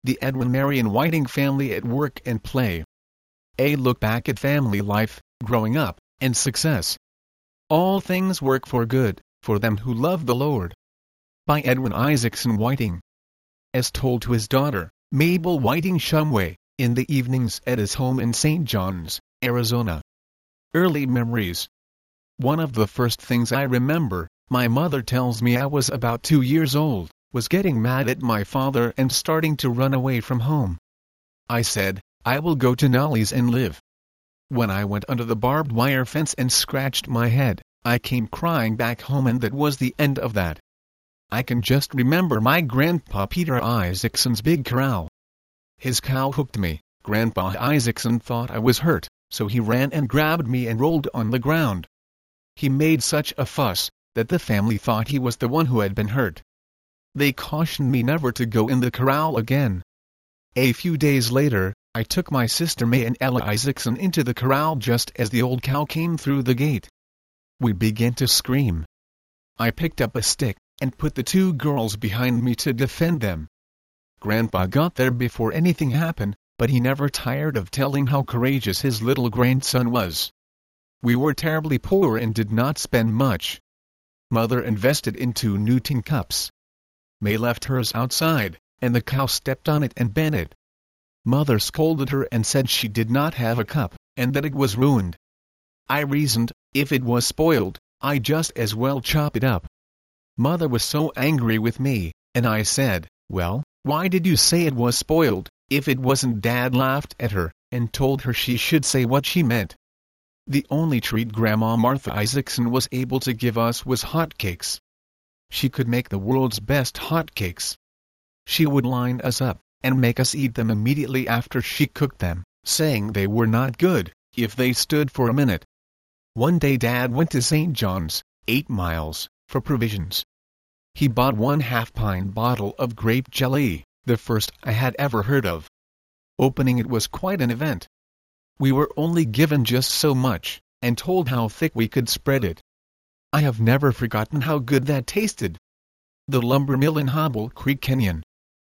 The Edwin Marion Whiting Family at Work and Play. A look back at family life, growing up, and success. All things work for good, for them who love the Lord. By Edwin Isaacson Whiting. As told to his daughter, Mabel Whiting Shumway, in the evenings at his home in St. John's, Arizona. Early memories. One of the first things I remember, my mother tells me I was about 2 years old, was getting mad at my father and starting to run away from home. I said, I will go to Nolly's and live. When I went under the barbed wire fence and scratched my head, I came crying back home, and that was the end of that. I can just remember my grandpa Peter Isaacson's big corral. His cow hooked me. Grandpa Isaacson thought I was hurt, so he ran and grabbed me and rolled on the ground. He made such a fuss that the family thought he was the one who had been hurt. They cautioned me never to go in the corral again. A few days later, I took my sister May and Ella Isaacson into the corral just as the old cow came through the gate. We began to scream. I picked up a stick and put the 2 girls behind me to defend them. Grandpa got there before anything happened, but he never tired of telling how courageous his little grandson was. We were terribly poor and did not spend much. Mother invested in 2 new tin cups. May left hers outside, and the cow stepped on it and bent it. Mother scolded her and said she did not have a cup, and that it was ruined. I reasoned, if it was spoiled, I just as well chop it up. Mother was so angry with me, and I said, well, why did you say it was spoiled, if it wasn't? Dad laughed at her, and told her she should say what she meant. The only treat Grandma Martha Isaacson was able to give us was hotcakes. She could make the world's best hotcakes. She would line us up, and make us eat them immediately after she cooked them, saying they were not good if they stood for a minute. One day Dad went to St. John's, 8 miles, for provisions. He bought 1/2-pint bottle of grape jelly, the first I had ever heard of. Opening it was quite an event. We were only given just so much, and told how thick we could spread it. I have never forgotten how good that tasted. The lumber mill in Hobble Creek Canyon.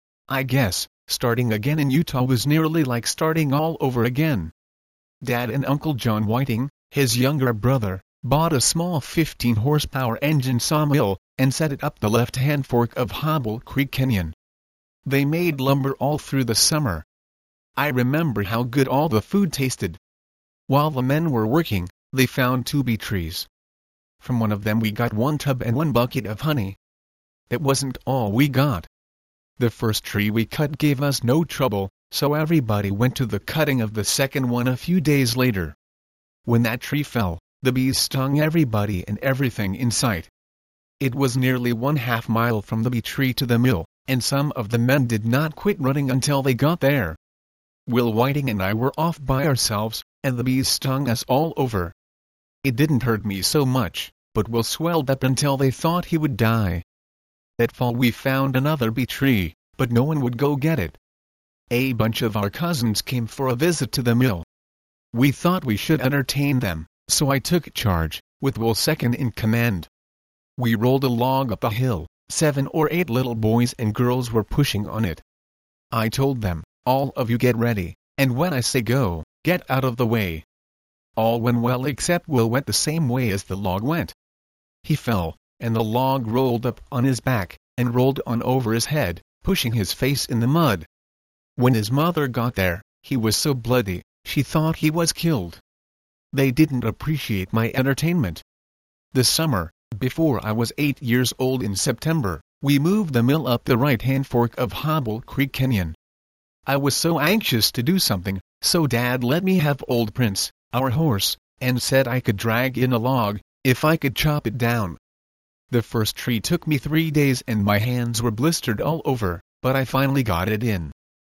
I guess, starting again in Utah was nearly like starting all over again. Dad and Uncle John Whiting, his younger brother, bought a small 15-horsepower engine sawmill, and set it up the left-hand fork of Hobble Creek Canyon. They made lumber all through the summer. I remember how good all the food tasted. While the men were working, they found 2 bee trees. From one of them we got 1 tub and 1 bucket of honey. That wasn't all we got. The first tree we cut gave us no trouble, so everybody went to the cutting of the second one a few days later. When that tree fell, the bees stung everybody and everything in sight. It was nearly 1/2 mile from the bee tree to the mill, and some of the men did not quit running until they got there. Will Whiting and I were off by ourselves, and the bees stung us all over. It didn't hurt me so much, but Will swelled up until they thought he would die. That fall we found another bee tree, but no one would go get it. A bunch of our cousins came for a visit to the mill. We thought we should entertain them, so I took charge, with Will second in command. We rolled a log up a hill. 7 or 8 little boys and girls were pushing on it. I told them, all of you get ready, and when I say go, get out of the way. All went well except Will went the same way as the log went. He fell, and the log rolled up on his back, and rolled on over his head, pushing his face in the mud. When his mother got there, he was so bloody, she thought he was killed. They didn't appreciate my entertainment. This summer, before I was 8 years old in September, we moved the mill up the right-hand fork of Hobble Creek Canyon. I was so anxious to do something, so Dad let me have Old Prince, our horse, and said I could drag in a log, if I could chop it down. The first tree took me 3 days and my hands were blistered all over, but I finally got it in.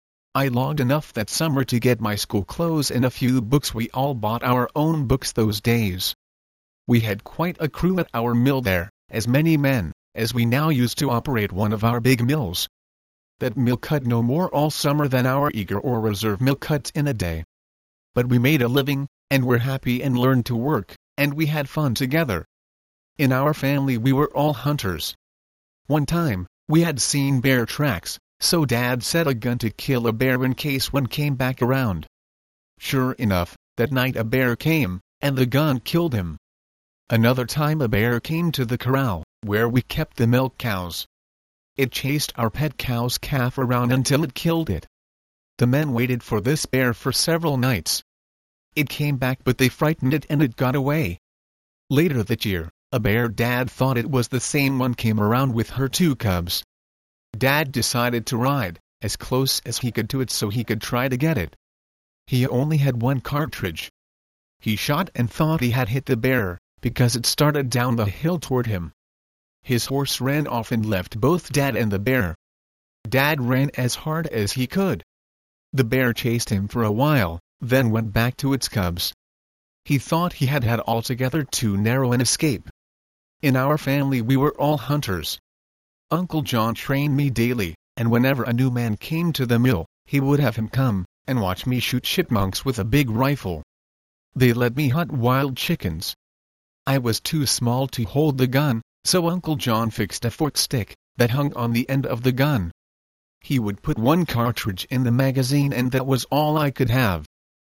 I logged enough that summer to get my school clothes and a few books. We all bought our own books those days. We had quite a crew at our mill there, as many men, as we now used to operate one of our big mills. That mill cut no more all summer than our Eager or Reserve mill cuts in a day. But we made a living, and were happy and learned to work, and we had fun together. In our family we were all hunters. One time, we had seen bear tracks, so Dad set a gun to kill a bear in case one came back around. Sure enough, that night a bear came, and the gun killed him. Another time a bear came to the corral, where we kept the milk cows. It chased our pet cow's calf around until it killed it. The men waited for this bear for several nights. It came back but they frightened it and it got away. Later that year, a bear Dad thought it was the same one came around with her 2 cubs. Dad decided to ride as close as he could to it so he could try to get it. He only had 1 cartridge. He shot and thought he had hit the bear, because it started down the hill toward him. His horse ran off and left both Dad and the bear. Dad ran as hard as he could. The bear chased him for a while, then went back to its cubs. He thought he had altogether too narrow an escape. In our family we were all hunters. Uncle John trained me daily, and whenever a new man came to the mill, he would have him come and watch me shoot chipmunks with a big rifle. They let me hunt wild chickens. I was too small to hold the gun, so Uncle John fixed a fork stick that hung on the end of the gun. He would put 1 cartridge in the magazine and that was all I could have.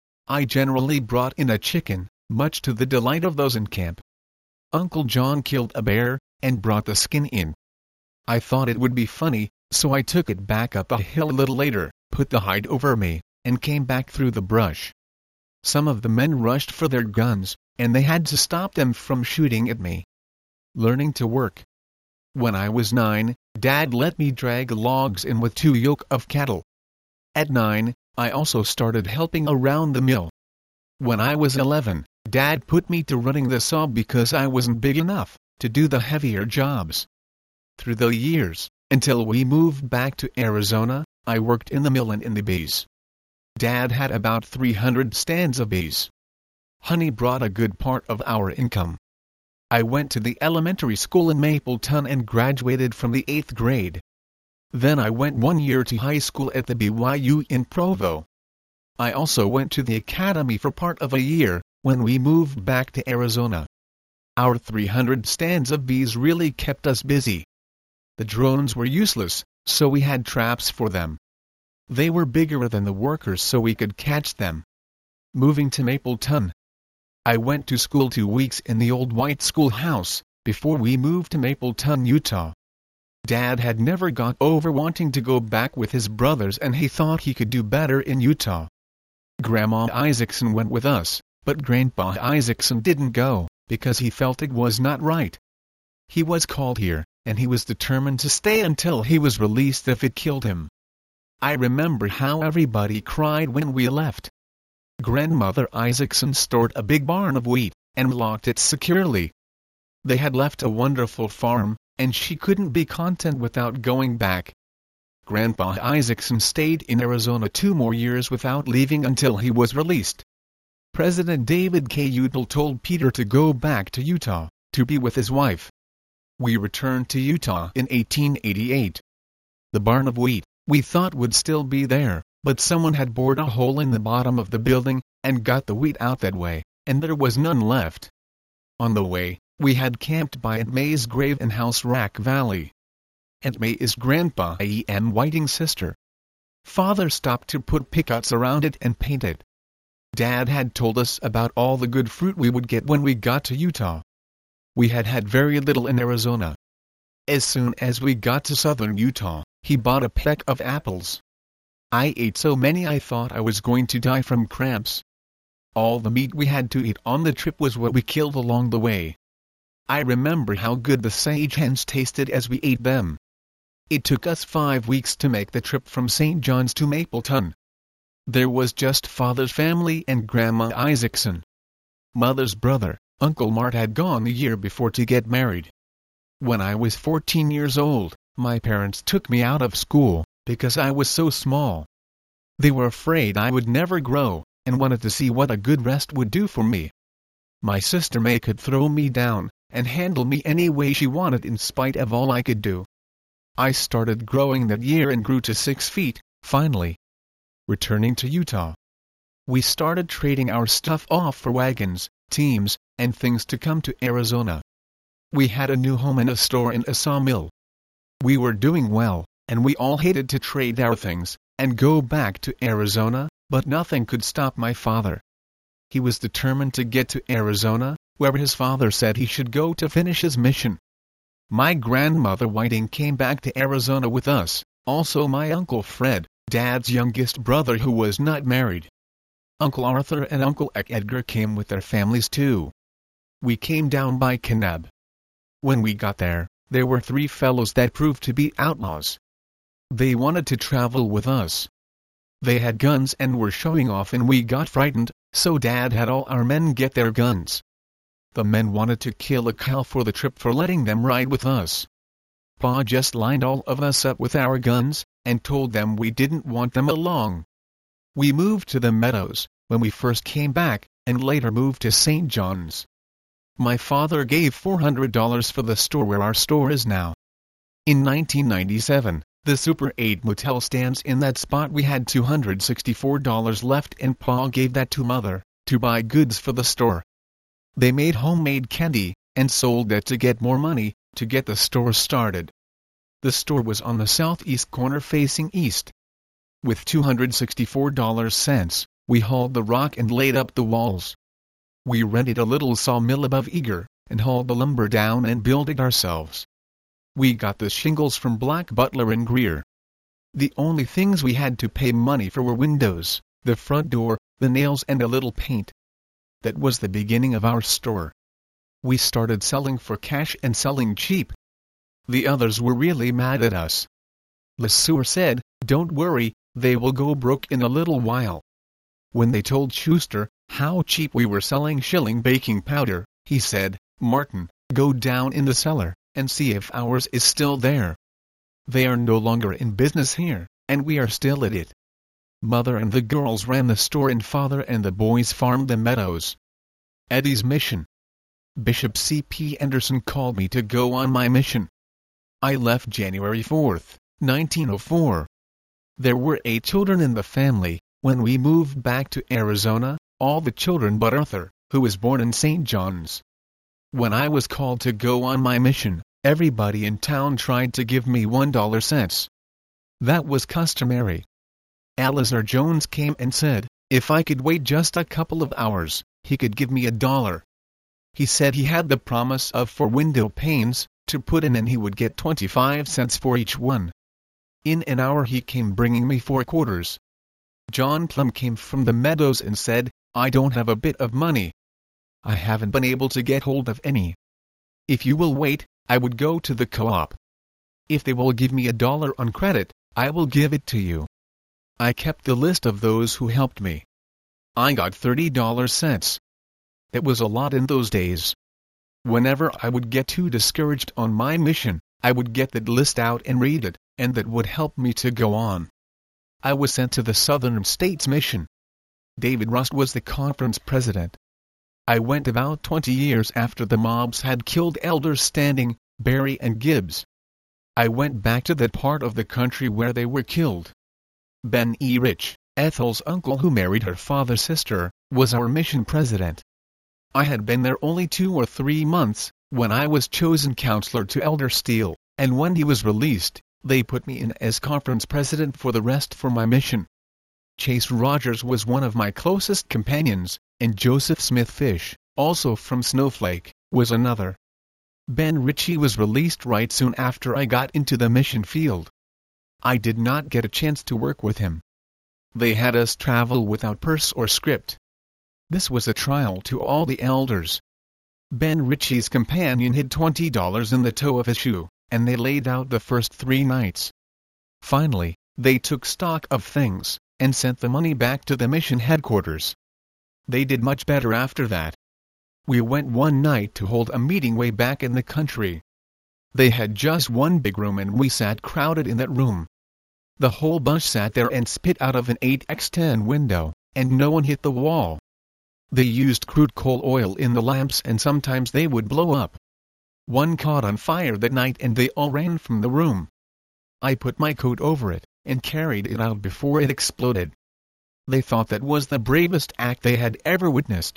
I generally brought in a chicken, much to the delight of those in camp. Uncle John killed a bear and brought the skin in. I thought it would be funny, so I took it back up a hill a little later, put the hide over me, and came back through the brush. Some of the men rushed for their guns, and they had to stop them from shooting at me. Learning to work. When I was 9, Dad let me drag logs in with 2 yoke of cattle. At 9, I also started helping around the mill. When I was 11, Dad put me to running the saw because I wasn't big enough to do the heavier jobs. Through the years, until we moved back to Arizona, I worked in the mill and in the bees. Dad had about 300 stands of bees. Honey brought a good part of our income. I went to the elementary school in Mapleton and graduated from the 8th grade. Then I went 1 year to high school at the BYU in Provo. I also went to the academy for part of a year, when we moved back to Arizona. Our 300 stands of bees really kept us busy. The drones were useless, so we had traps for them. They were bigger than the workers so we could catch them. Moving to Mapleton. I went to school 2 weeks in the old white schoolhouse, before we moved to Mapleton, Utah. Dad had never got over wanting to go back with his brothers and he thought he could do better in Utah. Grandma Isaacson went with us, but Grandpa Isaacson didn't go, because he felt it was not right. He was called here, and he was determined to stay until he was released if it killed him. I remember how everybody cried when we left. Grandmother Isaacson stored a big barn of wheat, and locked it securely. They had left a wonderful farm, and she couldn't be content without going back. Grandpa Isaacson stayed in Arizona 2 more years without leaving until he was released. President David K. Udall told Peter to go back to Utah, to be with his wife. We returned to Utah in 1888. The barn of wheat, we thought would still be there, but someone had bored a hole in the bottom of the building, and got the wheat out that way, and there was none left. On the way, we had camped by Aunt May's grave in House Rack Valley. Aunt May is Grandpa E.M. Whiting's sister. Father stopped to put pickets around it and paint it. Dad had told us about all the good fruit we would get when we got to Utah. We had had very little in Arizona. As soon as we got to southern Utah, he bought a peck of apples. I ate so many I thought I was going to die from cramps. All the meat we had to eat on the trip was what we killed along the way. I remember how good the sage hens tasted as we ate them. It took us 5 weeks to make the trip from St. John's to Mapleton. There was just Father's family and Grandma Isaacson. Mother's brother, Uncle Mart, had gone the year before to get married. When I was 14 years old, my parents took me out of school, because I was so small. They were afraid I would never grow, and wanted to see what a good rest would do for me. My sister May could throw me down, and handle me any way she wanted in spite of all I could do. I started growing that year and grew to 6 feet, finally. Returning to Utah, we started trading our stuff off for wagons, teams, and things to come to Arizona. We had a new home and a store and a sawmill. We were doing well, and we all hated to trade our things and go back to Arizona, but nothing could stop my father. He was determined to get to Arizona, where his father said he should go to finish his mission. My grandmother Whiting came back to Arizona with us, also my Uncle Fred, Dad's youngest brother who was not married. Uncle Arthur and Uncle Edgar came with their families too. We came down by Kanab. When we got there were 3 fellows that proved to be outlaws. They wanted to travel with us. They had guns and were showing off, and we got frightened, so Dad had all our men get their guns. The men wanted to kill a cow for the trip for letting them ride with us. Pa just lined all of us up with our guns, and told them we didn't want them along. We moved to the Meadows when we first came back, and later moved to St. John's. My father gave $400 for the store where our store is now. In 1997, the Super 8 motel stands in that spot. We had $264 left, and Pa gave that to Mother to buy goods for the store. They made homemade candy and sold that to get more money to get the store started. The store was on the southeast corner facing east. With $264, we hauled the rock and laid up the walls. We rented a little sawmill above Eager and hauled the lumber down and built it ourselves. We got the shingles from Black Butler and Greer. The only things we had to pay money for were windows, the front door, the nails, and a little paint. That was the beginning of our store. We started selling for cash and selling cheap. The others were really mad at us. LeSueur said, "Don't worry, they will go broke in a little while." When they told Schuster how cheap we were selling shilling baking powder, he said, "Martin, go down in the cellar and see if ours is still there. They are no longer in business here, and we are still at it." Mother and the girls ran the store, and Father and the boys farmed the Meadows. Eddie's mission. Bishop C.P. Anderson called me to go on my mission. I left January 4, 1904. There were 8 children in the family. When we moved back to Arizona, all the children but Arthur, who was born in St. John's. When I was called to go on my mission, everybody in town tried to give me $1. That was customary. Eleazar Jones came and said, if I could wait just a couple of hours, he could give me $1. He said he had the promise of 4 window panes to put in, and he would get 25 cents for each one. In an hour he came bringing me 4 quarters. John Plum came from the Meadows and said, I don't have a bit of money. I haven't been able to get hold of any. If you will wait, I would go to the co-op. If they will give me $1 on credit, I will give it to you. I kept the list of those who helped me. I got $30. It was a lot in those days. Whenever I would get too discouraged on my mission, I would get that list out and read it, and that would help me to go on. I was sent to the Southern States Mission. David Rust was the conference president. I went about 20 years after the mobs had killed Elders Standing, Berry and Gibbs. I went back to that part of the country where they were killed. Ben E. Rich, Ethel's uncle who married her father's sister, was our mission president. I had been there only 2 or 3 months, when I was chosen counselor to Elder Steele, and when he was released, they put me in as conference president for the rest for my mission. Chase Rogers was one of my closest companions, and Joseph Smith Fish, also from Snowflake, was another. Ben Ritchie was released right soon after I got into the mission field. I did not get a chance to work with him. They had us travel without purse or script. This was a trial to all the elders. Ben Ritchie's companion hid $20 in the toe of his shoe, and they laid out the first 3 nights. Finally, they took stock of things, and sent the money back to the mission headquarters. They did much better after that. We went one night to hold a meeting way back in the country. They had just one big room, and we sat crowded in that room. The whole bunch sat there and spit out of an 8x10 window, and no one hit the wall. They used crude coal oil in the lamps, and sometimes they would blow up. One caught on fire that night and they all ran from the room. I put my coat over it, and carried it out before it exploded. They thought that was the bravest act they had ever witnessed.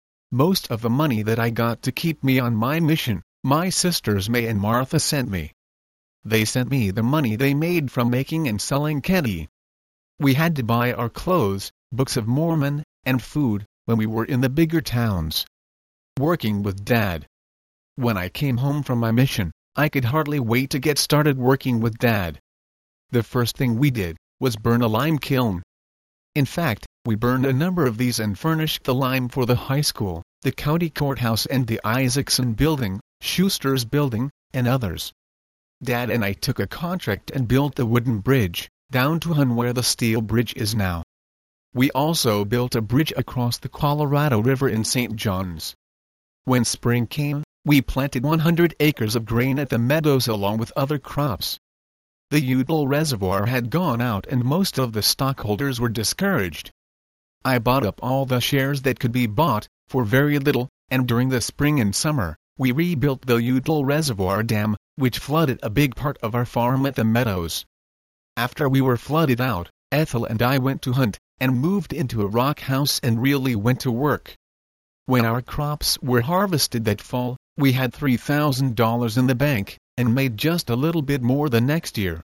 Most of the money that I got to keep me on my mission, my sisters May and Martha sent me. they sent me the money they made from making and selling candy. We had to buy our clothes, books of Mormon, and food when we were in the bigger towns. Working with Dad. When I came home from my mission, I could hardly wait to get started working with Dad. The first thing we did was burn a lime kiln. In fact, we burned a number of these and furnished the lime for the high school, the county courthouse and the Isaacson building, Schuster's building, and others. Dad and I took a contract and built the wooden bridge, down to Hun where the steel bridge is now. We also built a bridge across the Colorado River in St. John's. When spring came, we planted 100 acres of grain at the meadows along with other crops. The Udall Reservoir had gone out and most of the stockholders were discouraged. I bought up all the shares that could be bought, for very little, and during the spring and summer, we rebuilt the Udall Reservoir Dam, which flooded a big part of our farm at the meadows. After we were flooded out, Ethel and I went to hunt, and moved into a rock house and really went to work. When our crops were harvested that fall, we had $3,000 in the bank, and made just a little bit more the next year.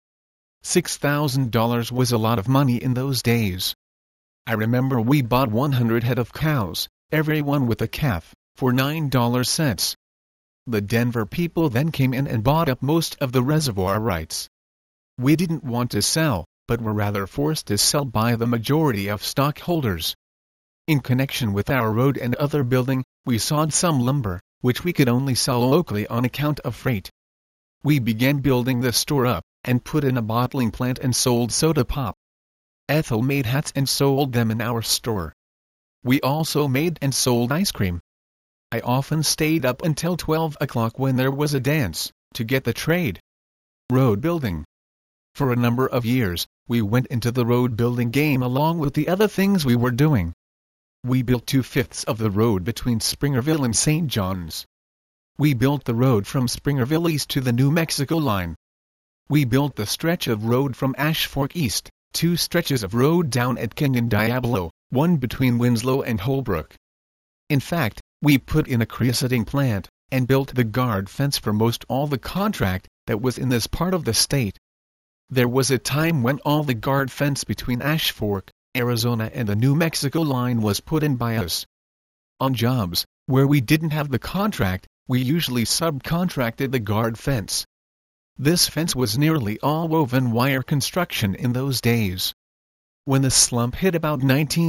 $6,000 was a lot of money in those days. I remember we bought 100 head of cows, every one with a calf, for $9. The Denver people then came in and bought up most of the reservoir rights. We didn't want to sell, but were rather forced to sell by the majority of stockholders. In connection with our road and other building, we sawed some lumber, which we could only sell locally on account of freight. We began building the store up, and put in a bottling plant and sold soda pop. Ethel made hats and sold them in our store. We also made and sold ice cream. I often stayed up until 12 o'clock when there was a dance, to get the trade. Road building. For a number of years, we went into the road building game along with the other things we were doing. We built 2/5 of the road between Springerville and St. John's. We built the road from Springerville east to the New Mexico line. We built the stretch of road from Ash Fork east, 2 stretches of road down at Canyon Diablo, 1 between Winslow and Holbrook. In fact, we put in a creosoting plant, and built the guard fence for most all the contract that was in this part of the state. There was a time when all the guard fence between Ash Fork, Arizona and the New Mexico line was put in by us. On jobs where we didn't have the contract, we usually subcontracted the guard fence. This fence was nearly all woven wire construction in those days. When the slump hit about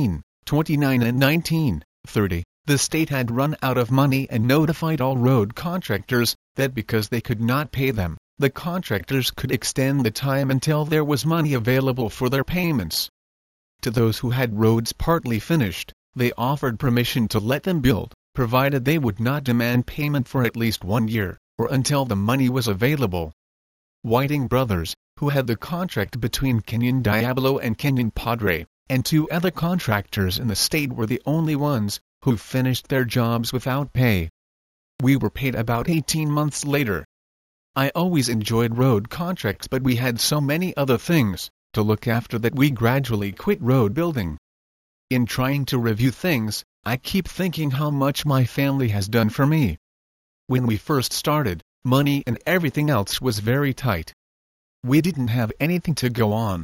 1929 and 1930, the state had run out of money and notified all road contractors that because they could not pay them, the contractors could extend the time until there was money available for their payments. To those who had roads partly finished, they offered permission to let them build, provided they would not demand payment for at least 1 year, or until the money was available. Whiting Brothers, who had the contract between Canyon Diablo and Canyon Padre, and 2 other contractors in the state were the only ones who finished their jobs without pay. We were paid about 18 months later. I always enjoyed road contracts, but we had so many other things to look after that we gradually quit road building. In trying to review things, I keep thinking how much my family has done for me. When we first started, money and everything else was very tight. We didn't have anything to go on.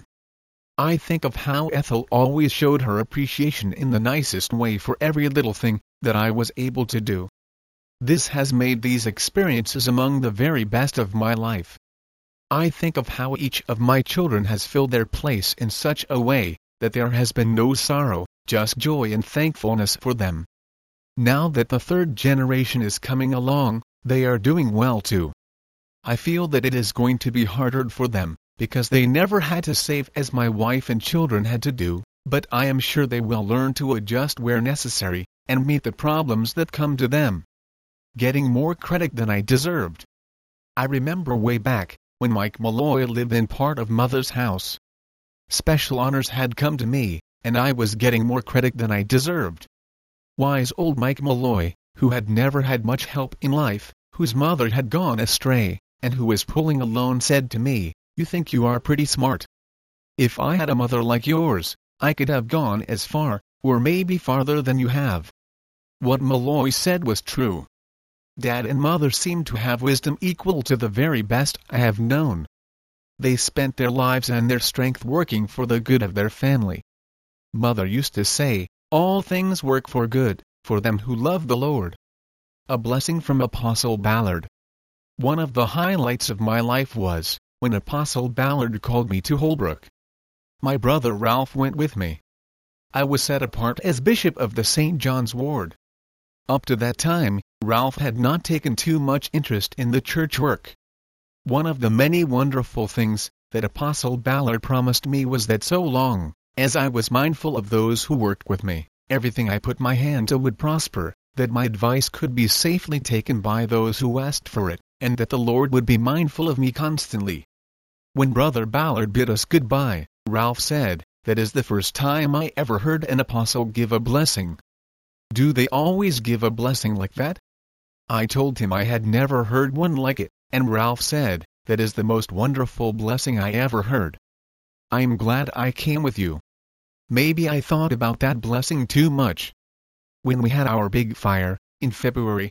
I think of how Ethel always showed her appreciation in the nicest way for every little thing that I was able to do. This has made these experiences among the very best of my life. I think of how each of my children has filled their place in such a way that there has been no sorrow, just joy and thankfulness for them. Now that the 3rd generation is coming along, they are doing well too. I feel that it is going to be harder for them, because they never had to save as my wife and children had to do, but I am sure they will learn to adjust where necessary, and meet the problems that come to them. Getting more credit than I deserved. I remember way back, when Mike Malloy lived in part of Mother's house. Special honors had come to me, and I was getting more credit than I deserved. Wise old Mike Malloy, who had never had much help in life, whose mother had gone astray, and who was pulling alone, said to me, "You think you are pretty smart. If I had a mother like yours, I could have gone as far, or maybe farther than you have." What Malloy said was true. Dad and Mother seemed to have wisdom equal to the very best I have known. They spent their lives and their strength working for the good of their family. Mother used to say, "All things work for good, for them who love the Lord." A blessing from Apostle Ballard. One of the highlights of my life was when Apostle Ballard called me to Holbrook. My brother Ralph went with me. I was set apart as Bishop of the St. John's Ward. Up to that time, Ralph had not taken too much interest in the church work. One of the many wonderful things that Apostle Ballard promised me was that so long as I was mindful of those who worked with me, everything I put my hand to would prosper, that my advice could be safely taken by those who asked for it, and that the Lord would be mindful of me constantly. When Brother Ballard bid us goodbye, Ralph said, "That is the first time I ever heard an apostle give a blessing." "Do they always give a blessing like that?" I told him I had never heard one like it, and Ralph said, "That is the most wonderful blessing I ever heard. I'm glad I came with you." Maybe I thought about that blessing too much. When we had our big fire, in February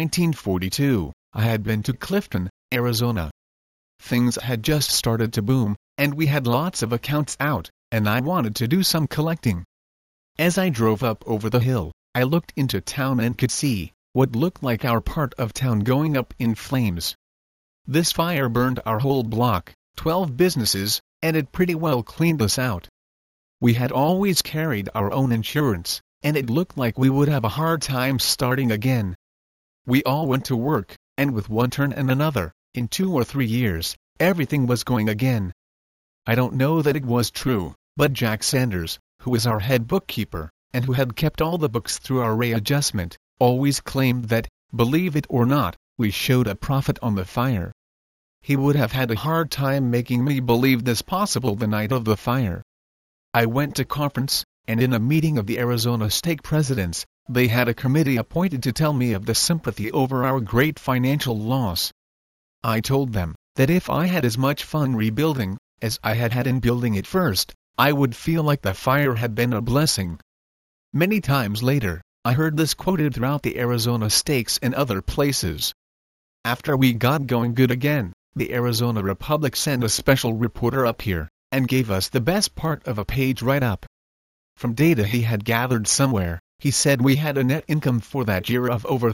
1942, I had been to Clifton, Arizona. Things had just started to boom, and we had lots of accounts out, and I wanted to do some collecting. As I drove up over the hill, I looked into town and could see what looked like our part of town going up in flames. This fire burned our whole block, 12 businesses, and it pretty well cleaned us out. We had always carried our own insurance, and it looked like we would have a hard time starting again. We all went to work, and with one turn and another, in 2 or 3 years, everything was going again. I don't know that it was true, but Jack Sanders, who was our head bookkeeper, and who had kept all the books through our readjustment, always claimed that, believe it or not, we showed a profit on the fire. He would have had a hard time making me believe this possible the night of the fire. I went to conference, and in a meeting of the Arizona stake presidents, they had a committee appointed to tell me of the sympathy over our great financial loss. I told them that if I had as much fun rebuilding as I had had in building it first, I would feel like the fire had been a blessing. Many times later, I heard this quoted throughout the Arizona stakes and other places. After we got going good again, the Arizona Republic sent a special reporter up here, and gave us the best part of a page write-up. From data he had gathered somewhere, he said we had a net income for that year of over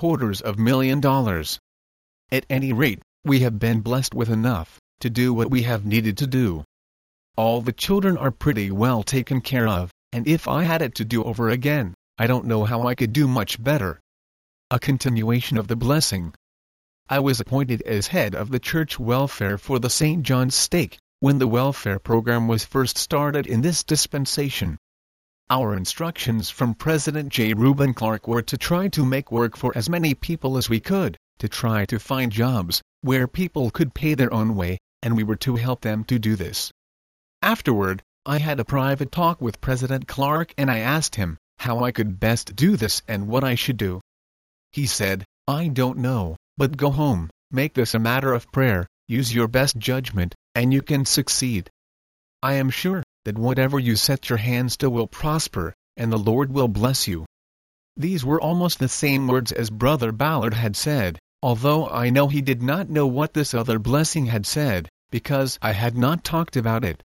$750,000. At any rate, we have been blessed with enough to do what we have needed to do. All the children are pretty well taken care of, and if I had it to do over again, I don't know how I could do much better. A continuation of the blessing. I was appointed as head of the church welfare for the St. John's stake, when the welfare program was first started in this dispensation. Our instructions from President J. Reuben Clark were to try to make work for as many people as we could, to try to find jobs where people could pay their own way, and we were to help them to do this. Afterward, I had a private talk with President Clark and I asked him how I could best do this and what I should do. He said, "I don't know, but go home, make this a matter of prayer, use your best judgment, and you can succeed. I am sure that whatever you set your hands to will prosper, and the Lord will bless you." These were almost the same words as Brother Ballard had said, although I know he did not know what this other blessing had said, because I had not talked about it.